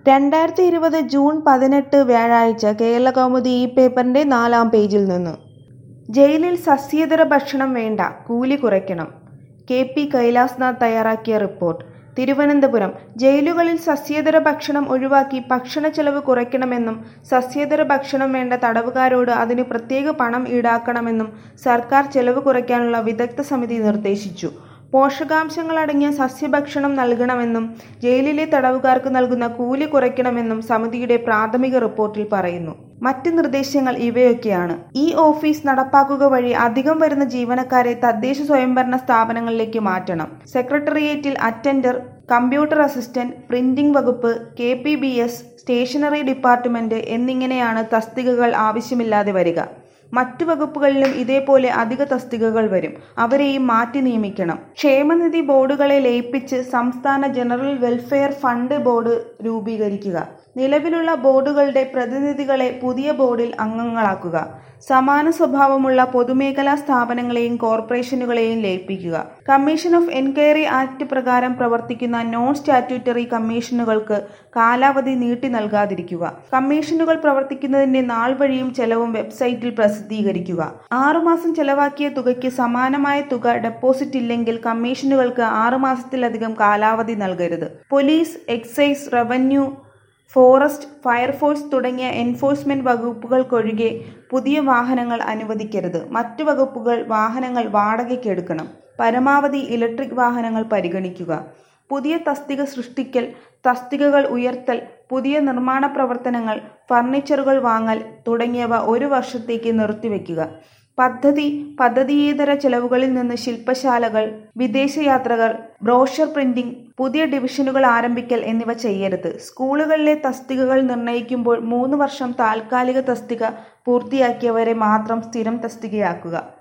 2020 June 18 വ്യാഴാഴ്ച കേരളകൗമുദി ഈ പേപ്പറിന്റെ 4-ാം പേജിൽ നിന്ന്. ജയിലിൽ സസ്യേതര ഭക്ഷണം വേണ്ട, കൂലി കുറയ്ക്കണം. കെ.പി. കൈലാസ്നാഥ് തയ്യാറാക്കിയ റിപ്പോർട്ട്. തിരുവനന്തപുരം. ജയിലുകളിൽ സസ്യേതര ഭക്ഷണം ഒഴിവാക്കി ഭക്ഷണച്ചെലവ് കുറയ്ക്കണമെന്നും സസ്യേതര ഭക്ഷണം വേണ്ട തടവുകാരോട് അതിന് പ്രത്യേക പണം ഈടാക്കണമെന്നും സർക്കാർ ചെലവ് കുറയ്ക്കാനുള്ള വിദഗ്ധ സമിതി നിർദ്ദേശിച്ചു. പോഷകാംശങ്ങളടങ്ങിയ സസ്യഭക്ഷണം നൽകണമെന്നും ജയിലിലെ തടവുകാർക്ക് നൽകുന്ന കൂലി കുറയ്ക്കണമെന്നും സമിതിയുടെ പ്രാഥമിക റിപ്പോർട്ടിൽ പറയുന്നു. മറ്റ് നിർദ്ദേശങ്ങൾ ഇവയൊക്കെയാണ്. ഈ ഓഫീസ് നടപ്പാക്കുക വഴി അധികം വരുന്ന ജീവനക്കാരെ തദ്ദേശ സ്വയംഭരണ സ്ഥാപനങ്ങളിലേക്ക് മാറ്റണം. സെക്രട്ടേറിയറ്റിൽ അറ്റൻഡർ, കമ്പ്യൂട്ടർ അസിസ്റ്റന്റ്, പ്രിന്റിംഗ് വകുപ്പ്, KPBS, സ്റ്റേഷനറി ഡിപ്പാർട്ട്മെന്റ് എന്നിങ്ങനെയാണ് തസ്തികകൾ ആവശ്യമില്ലാതെ വരിക. മറ്റു വകുപ്പുകളിലും ഇതേപോലെ അധിക തസ്തികകൾ വരും. അവരെയും മാറ്റി നിയമിക്കണം. ക്ഷേമനിധി ബോർഡുകളെ ലയിപ്പിച്ച് സംസ്ഥാന ജനറൽ വെൽഫെയർ ഫണ്ട് ബോർഡ് രൂപീകരിക്കുക. നിലവിലുള്ള ബോർഡുകളുടെ പ്രതിനിധികളെ പുതിയ ബോർഡിൽ അംഗങ്ങളാക്കുക. സമാന സ്വഭാവമുള്ള പൊതുമേഖലാ സ്ഥാപനങ്ങളെയും കോർപ്പറേഷനുകളെയും ലയിപ്പിക്കുക. കമ്മീഷൻ ഓഫ് എൻക്വയറി ആക്ട് പ്രകാരം പ്രവർത്തിക്കുന്ന നോൺ സ്റ്റാറ്റ്യൂട്ടറി കമ്മീഷനുകൾക്ക് കാലാവധി നീട്ടി നൽകാതിരിക്കുക. കമ്മീഷനുകൾ പ്രവർത്തിക്കുന്നതിന്റെ നാൾ വഴിയും ചെലവും വെബ്സൈറ്റിൽ പ്രസിദ്ധീകരിക്കുക. 6 മാസം ചെലവാക്കിയ തുകയ്ക്ക് സമാനമായ തുക ഡെപ്പോസിറ്റ് ഇല്ലെങ്കിൽ കമ്മീഷനുകൾക്ക് 6 മാസത്തിലധികം കാലാവധി നൽകരുത്. Police, excise, revenue, forest, fire force തുടങ്ങിയ എൻഫോഴ്സ്മെന്റ് വകുപ്പുകൾക്കൊഴികെ പുതിയ വാഹനങ്ങൾ അനുവദിക്കരുത്. മറ്റു വകുപ്പുകൾ വാഹനങ്ങൾ വാടകയ്ക്ക് എടുക്കണം. പരമാവധി ഇലക്ട്രിക് വാഹനങ്ങൾ പരിഗണിക്കുക. പുതിയ തസ്തിക സൃഷ്ടിക്കൽ, തസ്തികകൾ ഉയർത്തൽ, പുതിയ നിർമ്മാണ പ്രവർത്തനങ്ങൾ, ഫർണിച്ചറുകൾ വാങ്ങൽ തുടങ്ങിയവ 1 വർഷത്തേക്ക് നിർത്തിവെക്കുക. പദ്ധതിയേതര ചെലവുകളിൽ നിന്ന് ശില്പശാലകൾ, വിദേശയാത്രകൾ, ബ്രോഷർ പ്രിന്റിംഗ്, പുതിയ ഡിവിഷനുകൾ ആരംഭിക്കൽ എന്നിവ ചെയ്യരുത്. സ്കൂളുകളിലെ തസ്തികകൾ നിർണയിക്കുമ്പോൾ 3 വർഷം താൽക്കാലിക തസ്തിക പൂർത്തിയാക്കിയവരെ മാത്രം സ്ഥിരം തസ്തികയാക്കുക.